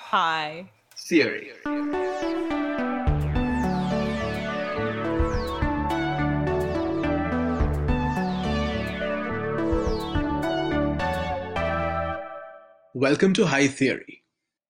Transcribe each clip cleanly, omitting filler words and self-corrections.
Hi. Theory. Welcome to High Theory.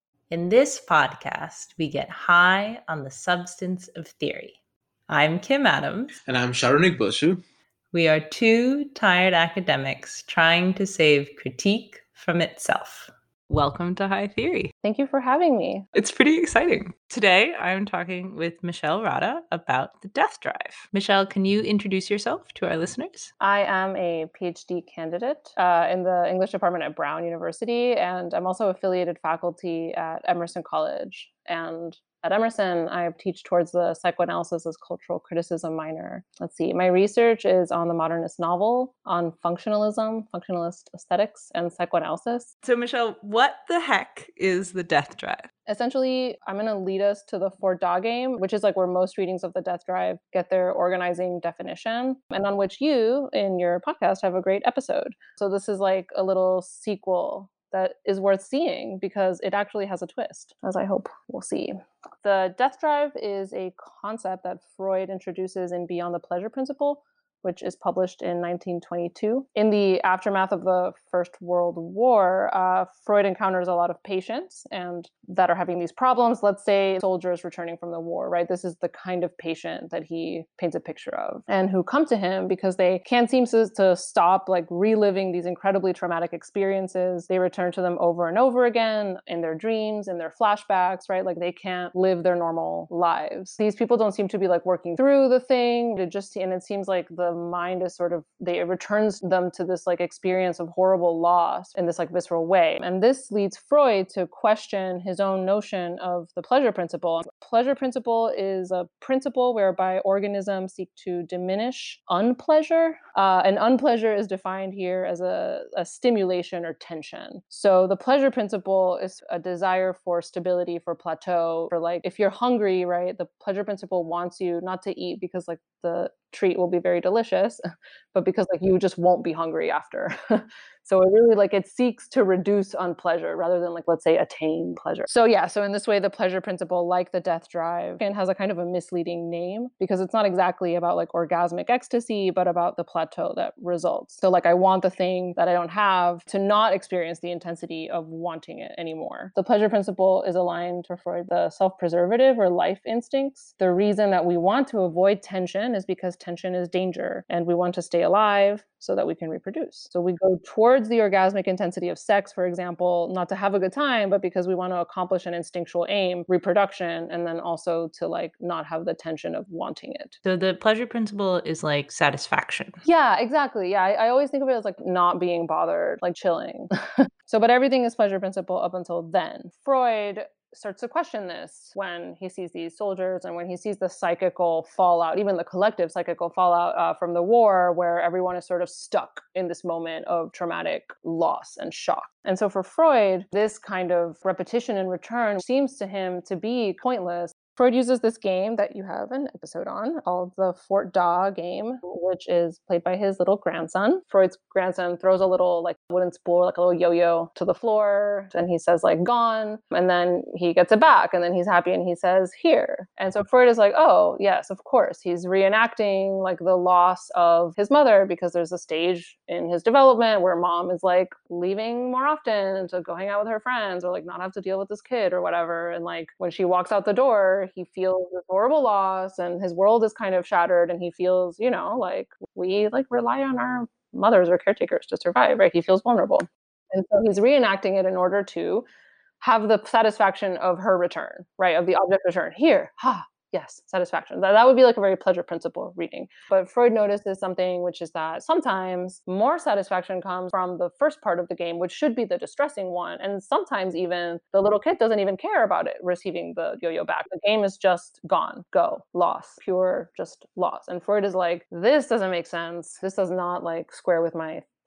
In this podcast, we get high on the substance of theory. I'm Kim Adams. And I'm Sharonik Bosu. We are two tired academics trying to save critique from itself. Welcome to High Theory. Thank you for having me. It's pretty exciting. Today, I'm talking with Michelle Rada about the Death Drive. Michelle, can you introduce yourself to our listeners? I am a PhD candidate in the English department at Brown University, and I'm also affiliated faculty at Emerson College. And at Emerson, I teach towards the psychoanalysis as cultural criticism minor. Let's see, my research is on the modernist novel, on functionalism, functionalist aesthetics, and psychoanalysis. So, Michelle, what the heck is the Death Drive? Essentially, I'm going to lead us to the Fort Da game, which is like where most readings of the Death Drive get their organizing definition, and on which you, in your podcast, have a great episode. So this is like a little sequel that is worth seeing because it actually has a twist, as I hope we'll see. The Death Drive is a concept that Freud introduces in Beyond the Pleasure Principle, which is published in 1922. In the aftermath of the First World War, Freud encounters a lot of patients and that are having these problems. Let's say soldiers returning from the war, right? This is the kind of patient that he paints a picture of, and who come to him because they can't seem to stop like reliving these incredibly traumatic experiences. They return to them over and over again in their dreams, in their flashbacks, right? Like they can't live their normal lives. These people don't seem to be like working through the thing. And it seems like the mind is it returns them to this like experience of horrible loss in this like visceral way. And this leads Freud to question his own notion of the pleasure principle. Pleasure principle is a principle whereby organisms seek to diminish unpleasure. And unpleasure is defined here as a stimulation or tension. So the pleasure principle is a desire for stability, for plateau, for like if you're hungry, right? The pleasure principle wants you not to eat because like the treat will be very delicious, but because like you just won't be hungry after. So it really like it seeks to reduce unpleasure rather than like, let's say, attain pleasure. So in this way, the pleasure principle, like the Death Drive, and has a kind of a misleading name because it's not exactly about like orgasmic ecstasy, but about the plateau that results. So like I want the thing that I don't have to not experience the intensity of wanting it anymore. The pleasure principle is aligned for Freud, the self-preservative or life instincts. The reason that we want to avoid tension is because tension is danger and we want to stay alive so that we can reproduce. So we go towards the orgasmic intensity of sex, for example, not to have a good time, but because we want to accomplish an instinctual aim, reproduction, and then also to like not have the tension of wanting it. So the pleasure principle is like satisfaction. Yeah, exactly. Yeah, I always think of it as like not being bothered, like chilling. But everything is pleasure principle up until then. Freud starts to question this when he sees these soldiers and when he sees the psychical fallout, even the collective psychical fallout from the war, where everyone is sort of stuck in this moment of traumatic loss and shock. And so for Freud, this kind of repetition and return seems to him to be pointless. Freud uses this game that you have an episode on called the Fort Da game, which is played by his little grandson. Freud's grandson throws a little like wooden spool, like a little yo-yo to the floor, and he says like gone, and then he gets it back, and then he's happy and he says here. And so Freud is like, oh yes, of course. He's reenacting like the loss of his mother because there's a stage in his development where mom is like leaving more often to go hang out with her friends or like not have to deal with this kid or whatever. And like when she walks out the door, he feels this horrible loss and his world is kind of shattered and he feels, like we like rely on our mothers or caretakers to survive, right? He feels vulnerable. And so he's reenacting it in order to have the satisfaction of her return, right? Of the object return. Here, yes, satisfaction. That would be like a very pleasure principle reading. But Freud notices something, which is that sometimes more satisfaction comes from the first part of the game, which should be the distressing one. And sometimes even the little kid doesn't even care about it receiving the yo-yo back. The game is just gone, go, loss, pure just loss. And Freud is like, this doesn't make sense. This does not like square with my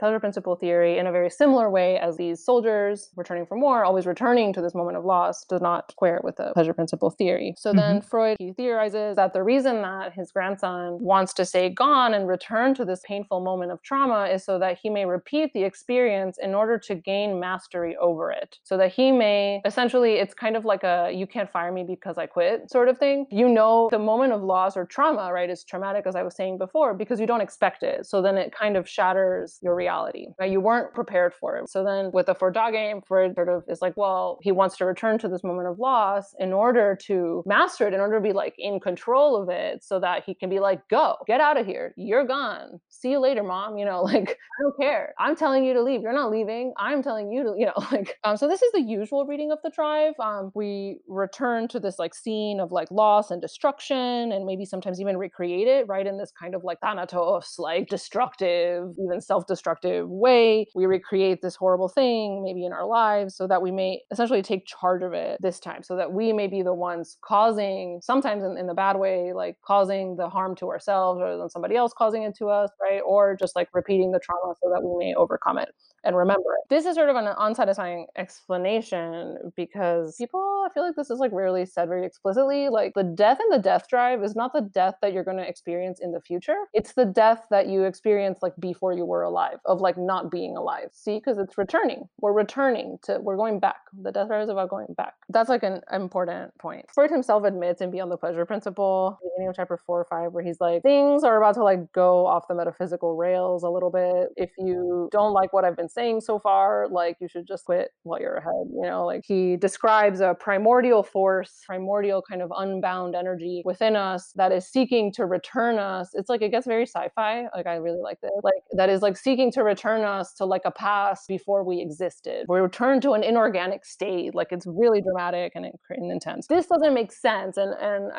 pleasure principle theory in a very similar way as these soldiers returning from war, always returning to this moment of loss, does not square with the pleasure principle theory. So then Freud, he theorizes that the reason that his grandson wants to stay gone and return to this painful moment of trauma is so that he may repeat the experience in order to gain mastery over it. So that he may, essentially, it's kind of like a you can't fire me because I quit sort of thing. You know, the moment of loss or trauma, right, is traumatic, as I was saying before, because you don't expect it. So then it kind of shatters your reality, right? You weren't prepared for it. So then with the Fortdagame, Freud sort of is like, well, he wants to return to this moment of loss in order to master it, in order to be like in control of it, so that he can be like, go, get out of here. You're gone. See you later, mom. You know, like, I don't care. I'm telling you to leave. You're not leaving. I'm telling you to, you know, like, so this is the usual reading of the drive. We return to this like scene of like loss and destruction, and maybe sometimes even recreate it, right? In this kind of like Thanatos, like destructive, even self-destructive way. We recreate this horrible thing, maybe in our lives, so that we may essentially take charge of it this time, so that we may be the ones causing, sometimes in the bad way, like causing the harm to ourselves rather than somebody else causing it to us, right? Or just like repeating the trauma so that we may overcome it and remember it. This is sort of an unsatisfying explanation because people, I feel like this is like rarely said very explicitly. Like the death in the death drive is not the death that you're going to experience in the future. It's the death that you experienced like before you were alive, of like not being alive. See, because it's returning. We're going back. The death drive is about going back. That's like an important point. Freud himself admits in Beyond the Pleasure Principle, beginning of chapter 4 or 5, where he's like, things are about to like go off the metaphysical rails a little bit. If you don't like what I've been saying so far, like you should just quit while you're ahead. You know, like he describes a primordial force, primordial kind of unbound energy within us that is seeking to return us. It's like, it gets very sci-fi. Like I really like this. Like that is like seeking to return us to like a past before we existed. We return to an inorganic state. Like it's really dramatic and intense. This doesn't make sense. And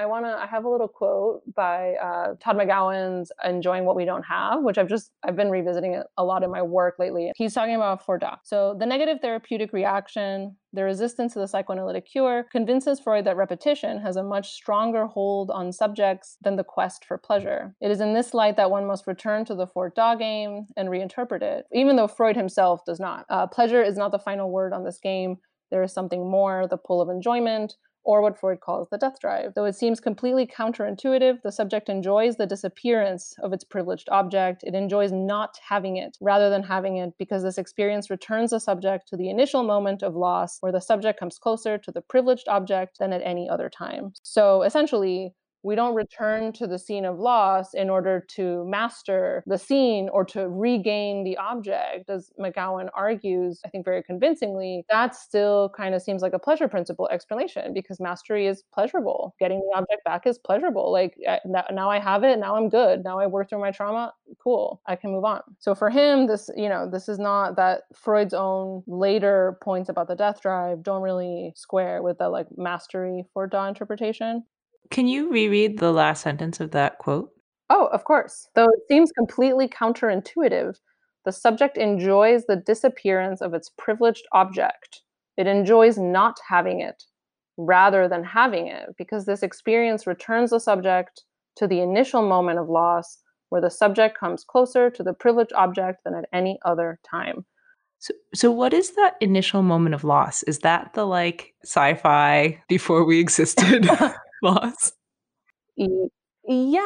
I have a little quote by Todd McGowan's Enjoying What We Don't Have, which I've been revisiting it a lot in my work lately. He's talking about Forda. So the negative therapeutic reaction, the resistance to the psychoanalytic cure, convinces Freud that repetition has a much stronger hold on subjects than the quest for pleasure. It is in this light that one must return to the Fortdagame and reinterpret it, even though Freud himself does not. Pleasure is not the final word on this game. There is something more, the pull of enjoyment, or what Freud calls the death drive. Though it seems completely counterintuitive, the subject enjoys the disappearance of its privileged object. It enjoys not having it rather than having it, because this experience returns the subject to the initial moment of loss, where the subject comes closer to the privileged object than at any other time. So essentially, we don't return to the scene of loss in order to master the scene or to regain the object. As McGowan argues, I think very convincingly, that still kind of seems like a pleasure principle explanation, because mastery is pleasurable. Getting the object back is pleasurable. Like now I have it, now I'm good. Now I work through my trauma, cool, I can move on. So for him, this is not that Freud's own later points about the death drive don't really square with the like mastery for Da interpretation. Can you reread the last sentence of that quote? Oh, of course. Though it seems completely counterintuitive, the subject enjoys the disappearance of its privileged object. It enjoys not having it rather than having it, because this experience returns the subject to the initial moment of loss, where the subject comes closer to the privileged object than at any other time. So what is that initial moment of loss? Is that the like sci-fi before we existed loss? Yeah.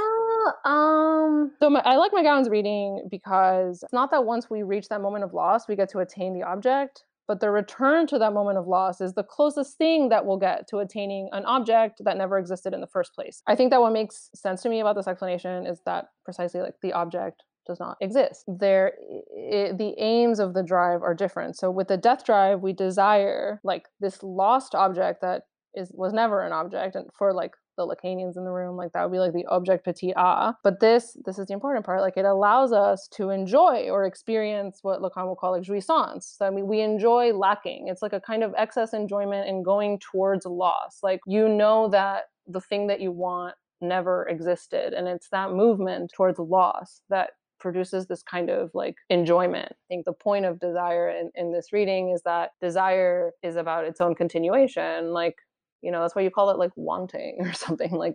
I like McGowan's reading because it's not that once we reach that moment of loss, we get to attain the object, but the return to that moment of loss is the closest thing that we'll get to attaining an object that never existed in the first place. I think that what makes sense to me about this explanation is that precisely like the object does not exist. The aims of the drive are different. So with the death drive, we desire like this lost object that was never an object, and for like the Lacanians in the room, like that would be like the object petit a. But this is the important part. Like it allows us to enjoy or experience what Lacan will call like jouissance. So, I mean, we enjoy lacking. It's like a kind of excess enjoyment in going towards loss. Like you know that the thing that you want never existed, and it's that movement towards loss that produces this kind of like enjoyment. I think the point of desire in this reading is that desire is about its own continuation. Like, that's why you call it like wanting or something. Like it's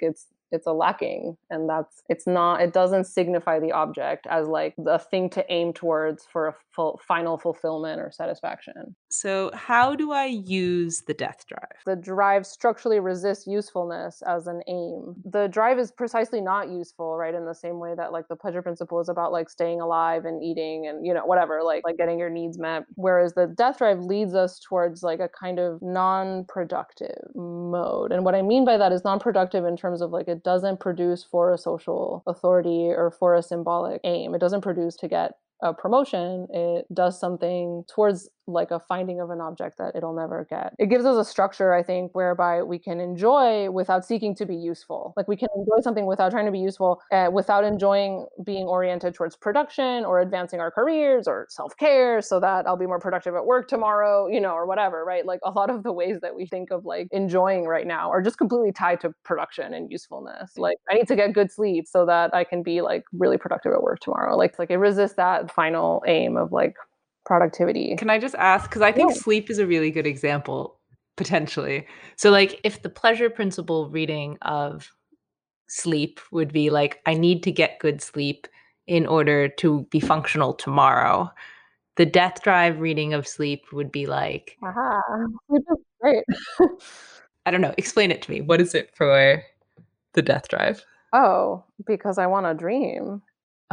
it's a lacking, and it doesn't signify the object as like the thing to aim towards for a final fulfillment or satisfaction. So, how do I use the death drive? The drive structurally resists usefulness as an aim. The drive is precisely not useful, right? In the same way that like the pleasure principle is about like staying alive and eating and whatever, like getting your needs met. Whereas the death drive leads us towards like a kind of non-productive mode. And what I mean by that is non-productive in terms of like it doesn't produce for a social authority or for a symbolic aim. It doesn't produce to get a promotion. It does something towards like a finding of an object that it'll never get. It gives us a structure, I think, whereby we can enjoy without seeking to be useful. Like we can enjoy something without trying to be useful, without enjoying being oriented towards production or advancing our careers or self-care so that I'll be more productive at work tomorrow, or whatever, right? Like a lot of the ways that we think of like enjoying right now are just completely tied to production and usefulness. Like I need to get good sleep so that I can be like really productive at work tomorrow. Like it resists that final aim of like productivity. Can I just ask, because I think sleep is a really good example, potentially. So like if the pleasure principle reading of sleep would be like, I need to get good sleep in order to be functional tomorrow, the death drive reading of sleep would be like, Sleep is great. I don't know, explain it to me. What is it for the death drive? Oh, because I want to dream.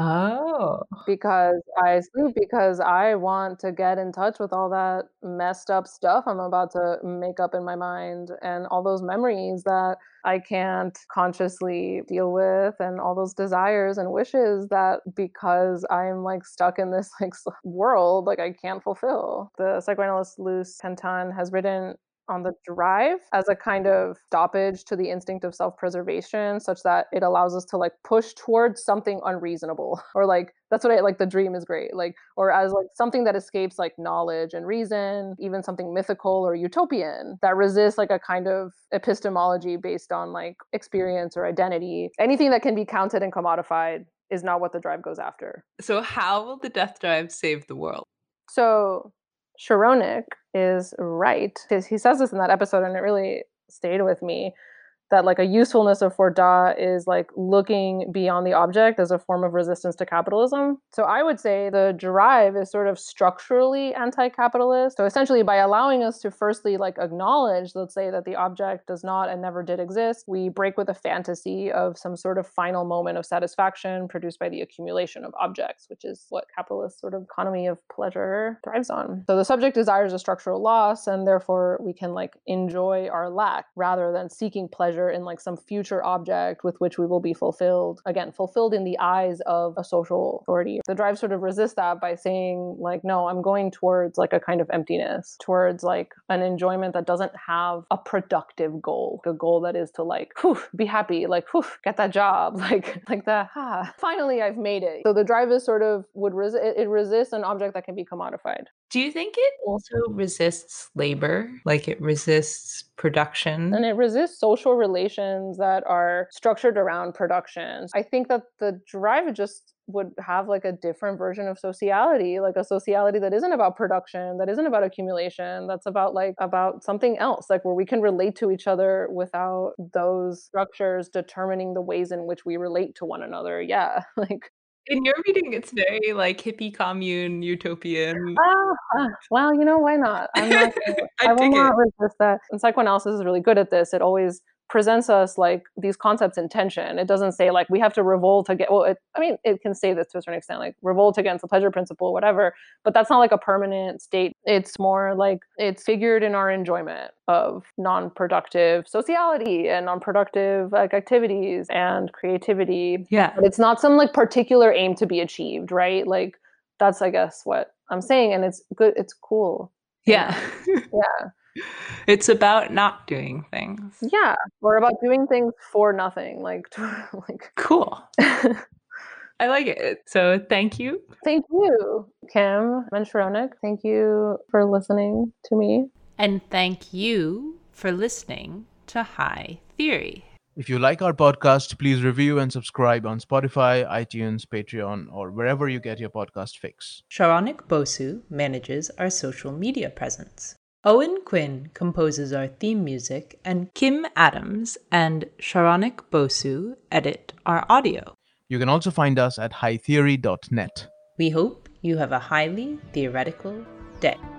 Oh. Because I sleep because I want to get in touch with all that messed up stuff I'm about to make up in my mind and all those memories that I can't consciously deal with and all those desires and wishes that because I'm like stuck in this like world like I can't fulfill. The psychoanalyst Luce Penton has written on the drive as a kind of stoppage to the instinct of self-preservation such that it allows us to like push towards something unreasonable or like that's what I like the dream is great like or as like something that escapes like knowledge and reason, even something mythical or utopian that resists like a kind of epistemology based on like experience or identity. Anything that can be counted and commodified is not what the drive goes after. So how will the death drive save the world? So Sharonik is right. He says this in that episode, and it really stayed with me, that like a usefulness of Foucault is like looking beyond the object as a form of resistance to capitalism. So I would say the drive is sort of structurally anti-capitalist. So essentially by allowing us to firstly like acknowledge, let's say that the object does not and never did exist, we break with a fantasy of some sort of final moment of satisfaction produced by the accumulation of objects, which is what capitalist sort of economy of pleasure thrives on. So the subject desires a structural loss, and therefore we can like enjoy our lack rather than seeking pleasure in like some future object with which we will be fulfilled. Again, fulfilled in the eyes of a social authority. The drive sort of resists that by saying like, no, I'm going towards like a kind of emptiness, towards like an enjoyment that doesn't have a productive goal, a goal that is to like, be happy, like, get that job, like finally I've made it. So the drive is sort of it resists an object that can be commodified. Do you think it also resists labor? Like it resists production? And it resists social relations that are structured around production. I think that the drive just would have like a different version of sociality, like a sociality that isn't about production, that isn't about accumulation, that's about something else, like where we can relate to each other without those structures determining the ways in which we relate to one another. Yeah, like in your reading, it's very like hippie commune, utopian. Well, why not? I will not resist that. And psychoanalysis is really good at this. It always presents us like these concepts in tension. It doesn't say like we have to revolt against, it can say this to a certain extent, like revolt against the pleasure principle, whatever, but that's not like a permanent state. It's more like it's figured in our enjoyment of non-productive sociality and non-productive like activities and creativity. Yeah. But it's not some like particular aim to be achieved, right? Like that's, I guess, what I'm saying. And it's good. It's cool. Yeah. Yeah. It's about not doing things. Yeah. Or about doing things for nothing. Like cool. I like it. So thank you. Thank you, Kim and Sharonik. Thank you for listening to me. And thank you for listening to High Theory. If you like our podcast, please review and subscribe on Spotify, iTunes, Patreon, or wherever you get your podcast fix. Sharonik Bosu manages our social media presence. Owen Quinn composes our theme music, and Kim Adams and Sharanik Bosu edit our audio. You can also find us at hightheory.net. We hope you have a highly theoretical day.